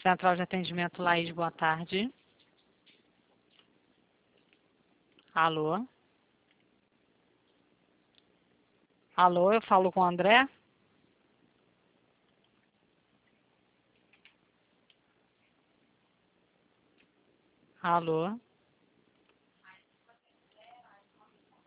Central de Atendimento Laís, boa tarde. Alô? Alô, eu falo com o André? Alô?